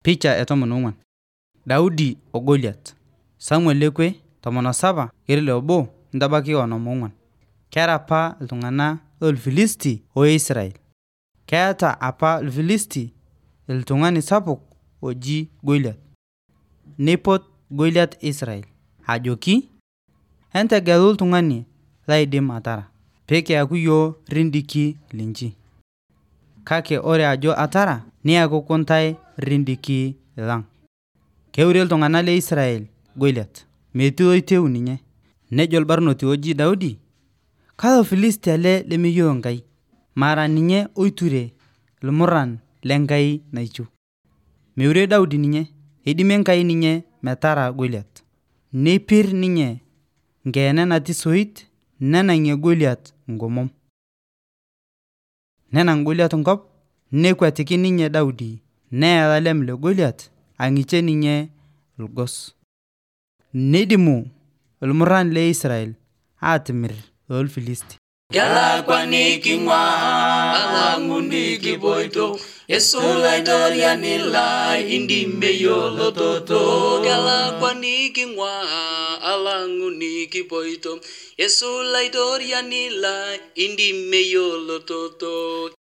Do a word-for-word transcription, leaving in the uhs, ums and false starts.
Picha e tomon ong'uan. Daudi o Goliath. Samuel lekwe tomon osaba kerile obo ntabaki onom ong'uan. Kera apa iltung'anak lorfilisti o Israel. Keeta apa ilfilisti iltung'ani sapuk oji Goliath. Nipot Goliath Israel ajoki entegelu iltung'ani laidim atara pekiaku yiok rindiki linchi. Kake ore ajo atara niaku ntae rindiki lang. Keure iltung'anak le Israel Goliath metii oiteu ninye. Nejo orbarnoti oji Daudi, kalo Filisti ele lemeyiolo Enkai, mara ninye oiture irmuran lenkai naichu. Meure Daudi ninye, idimie Enkai ninye metara Goliath. Neipir ninye nkeene natii soit nenang'ie Goliath nkomom. Nenang' Goliath nkop, nekwetiki ninye Daudi neya olalem le Goliath ang'iche ninye irgos. Neidimu irmuran le Israel atimir lorfilisti. Kelakwani king'ua alang'u nikipoito, Yesu laitoriani lai indimeyiolo toto. Kelakwani king'ua alang'u nikipoito, Yesu laitoriani lai indimeyiolo toto.